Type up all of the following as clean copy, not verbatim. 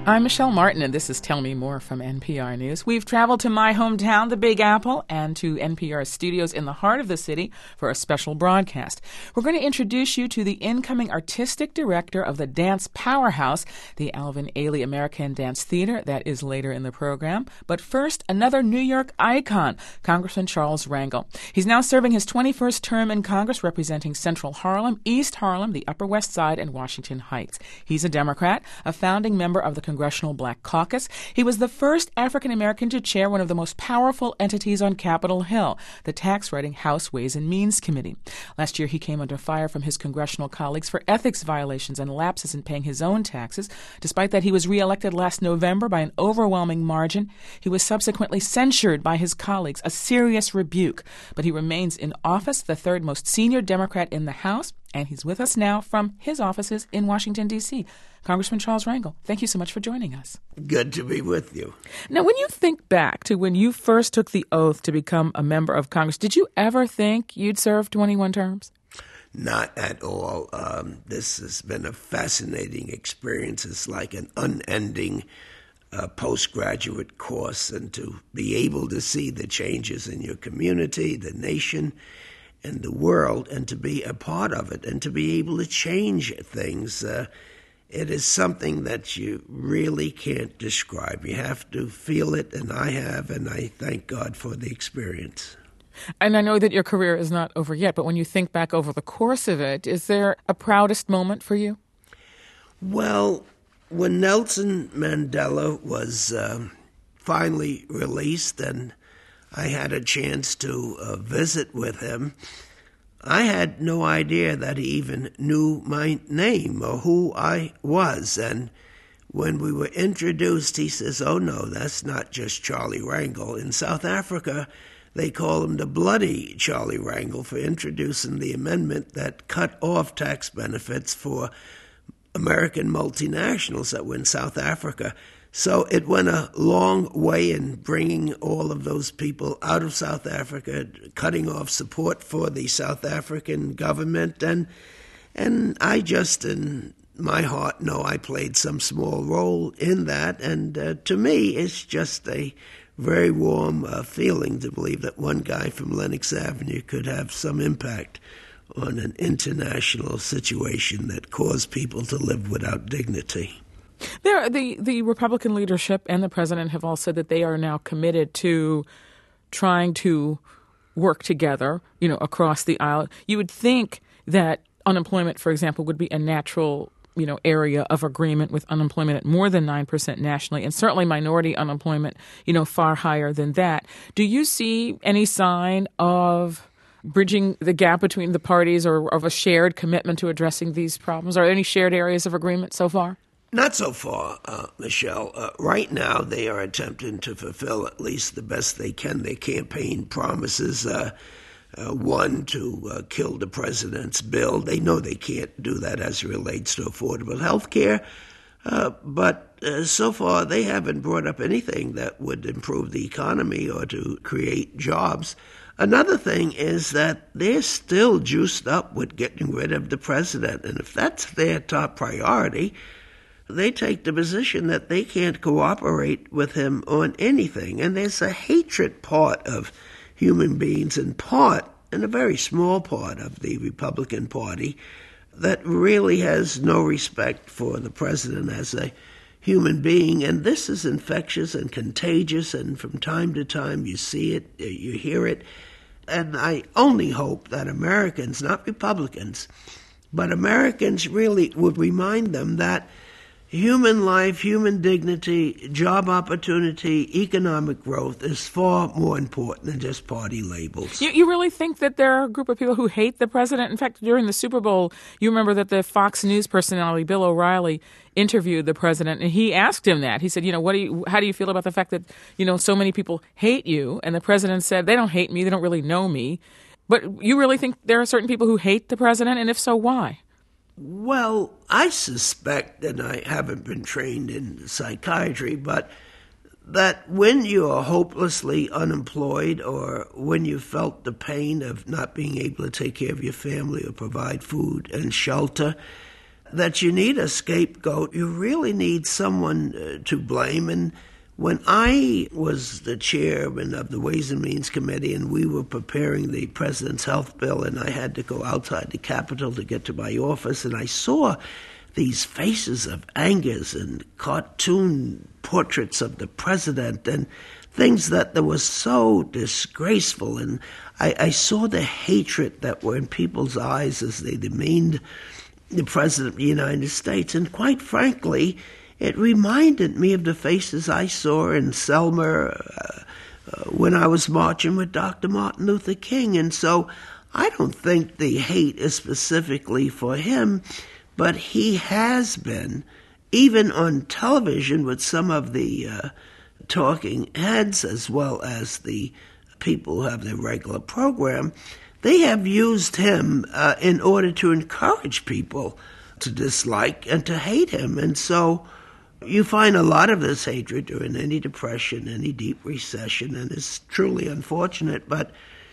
I'm Michelle Martin, and this is Tell Me More from NPR News. We've traveled to my hometown, the Big Apple, and to NPR studios in the heart of the city for a special broadcast. We're going to introduce you to the incoming artistic director of the dance powerhouse, the Alvin Ailey American Dance Theater. That is later in the program. But first, another New York icon, Congressman Charles Rangel. He's now serving his 21st term in Congress, representing Central Harlem, East Harlem, the Upper West Side, and Washington Heights. He's a Democrat, a founding member of the Congressional Black Caucus. He was the first African-American to chair one of the most powerful entities on Capitol Hill, the tax-writing House Ways and Means Committee. Last year, he came under fire from his congressional colleagues for ethics violations and lapses in paying his own taxes. Despite that, he was reelected last November by an overwhelming margin. He was subsequently censured by his colleagues, a serious rebuke. But he remains in office, the third most senior Democrat in the House, and he's with us now from his offices in Washington, D.C. Congressman Charles Rangel, thank you so much for joining us. Good to be with you. Now, when you think back to when you first took the oath to become a member of Congress, did you ever think you'd serve 21 terms? Not at all. This has been a fascinating experience. It's like an unending postgraduate course, and to be able to see the changes in your community, the nation, and the world, and to be a part of it, and to be able to change things, it is something that you really can't describe. You have to feel it, and I have, and I thank God for the experience. And I know that your career is not over yet, but when you think back over the course of it, is there a proudest moment for you? Well, when Nelson Mandela was finally released and I had a chance to visit with him, I had no idea that he even knew my name or who I was. And when we were introduced, he says, "Oh, no, that's not just Charlie Rangel." In South Africa, they call him the bloody Charlie Rangel for introducing the amendment that cut off tax benefits for American multinationals that were in South Africa. So it went a long way in bringing all of those people out of South Africa, cutting off support for the South African government. And I just, in my heart, know I played some small role in that. And to me, it's just a very warm feeling to believe that one guy from Lenox Avenue could have some impact on an international situation that caused people to live without dignity. The Republican leadership and the president have all said that they are now committed to trying to work together, across the aisle. You would think that unemployment, for example, would be a natural, area of agreement, with unemployment at more than 9% nationally, and certainly minority unemployment, far higher than that. Do you see any sign of bridging the gap between the parties or of a shared commitment to addressing these problems? Are there any shared areas of agreement so far? Not so far, Michelle. Right now, they are attempting to fulfill at least the best they can their campaign promises. One, to kill the president's bill. They know they can't do that as it relates to affordable health care. But so far, they haven't brought up anything that would improve the economy or to create jobs. Another thing is that they're still juiced up with getting rid of the president. And if that's their top priority, they take the position that they can't cooperate with him on anything. And there's a hatred part of human beings, and a very small part of the Republican Party, that really has no respect for the president as a human being. And this is infectious and contagious, and from time to time you see it, you hear it. And I only hope that Americans, not Republicans, but Americans really would remind them that human life, human dignity, job opportunity, economic growth is far more important than just party labels. You really think that there are a group of people who hate the president? In fact, during the Super Bowl, you remember that the Fox News personality, Bill O'Reilly, interviewed the president, and he asked him that. He said, how do you feel about the fact that, so many people hate you? And the president said, they don't hate me, they don't really know me. But you really think there are certain people who hate the president? And if so, why? Well, I suspect, and I haven't been trained in psychiatry, but that when you are hopelessly unemployed, or when you felt the pain of not being able to take care of your family or provide food and shelter, that you need a scapegoat. You really need someone to blame. And when I was the chairman of the Ways and Means Committee and we were preparing the president's health bill, and I had to go outside the Capitol to get to my office, and I saw these faces of angers and cartoon portraits of the president and things that were so disgraceful. And I saw the hatred that were in people's eyes as they demeaned the President of the United States. And quite frankly, it reminded me of the faces I saw in Selma when I was marching with Dr. Martin Luther King. And so I don't think the hate is specifically for him, but he has been, even on television with some of the talking heads as well as the people who have their regular program, they have used him in order to encourage people to dislike and to hate him. And so you find a lot of this hatred during any depression, any deep recession, and it's truly unfortunate. But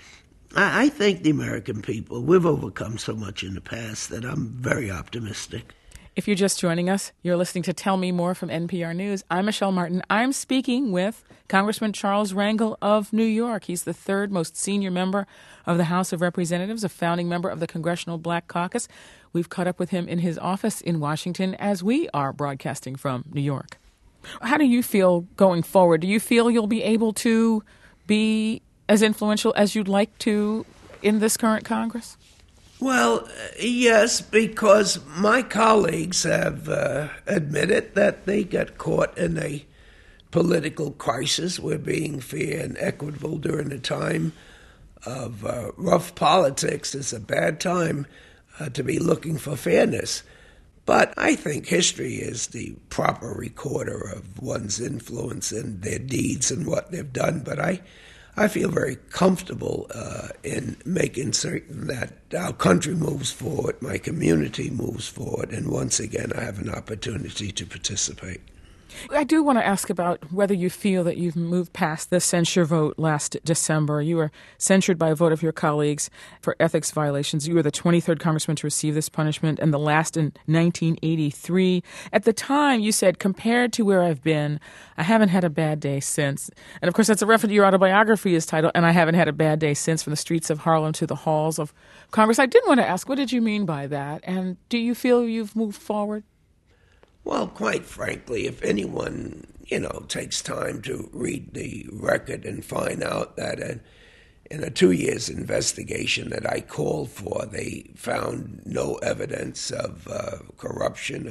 I think the American people, we've overcome so much in the past that I'm very optimistic. If you're just joining us, you're listening to Tell Me More from NPR News. I'm Michelle Martin. I'm speaking with Congressman Charles Rangel of New York. He's the third most senior member of the House of Representatives, a founding member of the Congressional Black Caucus. We've caught up with him in his office in Washington as we are broadcasting from New York. How do you feel going forward? Do you feel you'll be able to be as influential as you'd like to in this current Congress? Well, yes, because my colleagues have admitted that they got caught in a political crisis. We're being fair and equitable during a time of rough politics. It's a bad time to be looking for fairness. But I think history is the proper recorder of one's influence and their deeds and what they've done. But I feel very comfortable in making certain that our country moves forward, my community moves forward, and once again I have an opportunity to participate. I do want to ask about whether you feel that you've moved past the censure vote last December. You were censured by a vote of your colleagues for ethics violations. You were the 23rd congressman to receive this punishment and the last in 1983. At the time, you said, compared to where I've been, I haven't had a bad day since. And of course, that's a reference to your autobiography is titled, And I Haven't Had a Bad Day Since, From the Streets of Harlem to the Halls of Congress. I did want to ask, what did you mean by that? And do you feel you've moved forward? Well, quite frankly, if anyone, takes time to read the record and find out that in a 2 years investigation that I called for, they found no evidence of corruption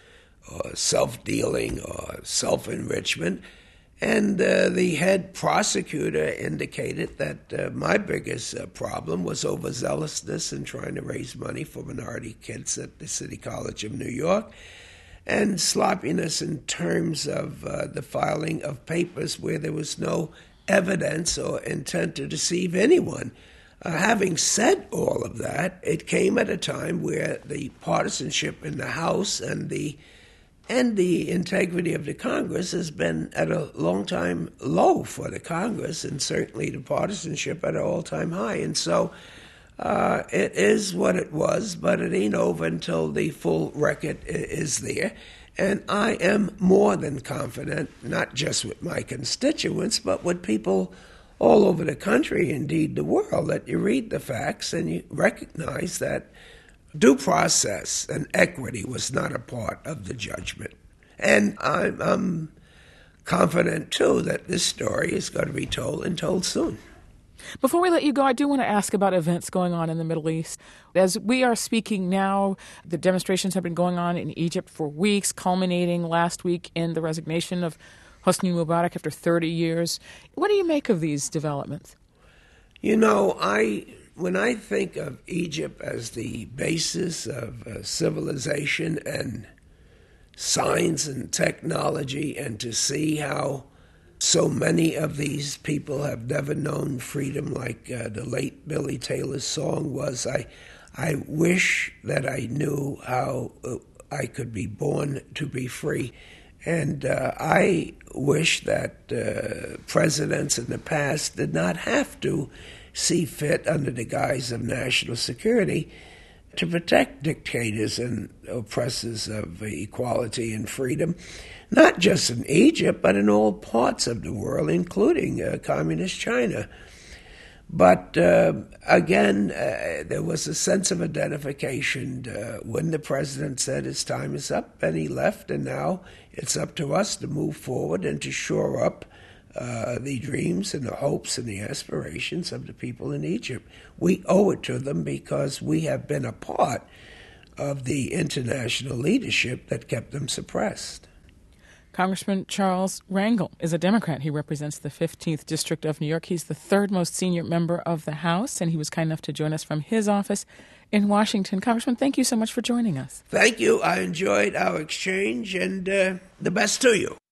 or self-dealing or self-enrichment. And the head prosecutor indicated that my biggest problem was overzealousness in trying to raise money for minority kids at the City College of New York, and sloppiness in terms of the filing of papers where there was no evidence or intent to deceive anyone. Having said all of that, it came at a time where the partisanship in the House and the integrity of the Congress has been at a long time low for the Congress, and certainly the partisanship at an all-time high. And so it is what it was, but it ain't over until the full record is there. And I am more than confident, not just with my constituents, but with people all over the country, indeed the world, that you read the facts and you recognize that due process and equity was not a part of the judgment. And I'm confident, too, that this story is going to be told and told soon. Before we let you go, I do want to ask about events going on in the Middle East. As we are speaking now, the demonstrations have been going on in Egypt for weeks, culminating last week in the resignation of Hosni Mubarak after 30 years. What do you make of these developments? When I think of Egypt as the basis of civilization and science and technology, and to see how so many of these people have never known freedom, like the late Billy Taylor's song was, I wish that I knew how I could be born to be free. And I wish that presidents in the past did not have to see fit, under the guise of national security, to protect dictators and oppressors of equality and freedom, not just in Egypt, but in all parts of the world, including communist China. But again, there was a sense of identification when the president said his time is up, and he left, and now it's up to us to move forward and to shore up the dreams and the hopes and the aspirations of the people in Egypt. We owe it to them because we have been a part of the international leadership that kept them suppressed. Congressman Charles Rangel is a Democrat. He represents the 15th District of New York. He's the third most senior member of the House, and he was kind enough to join us from his office in Washington. Congressman, thank you so much for joining us. Thank you. I enjoyed our exchange, and the best to you.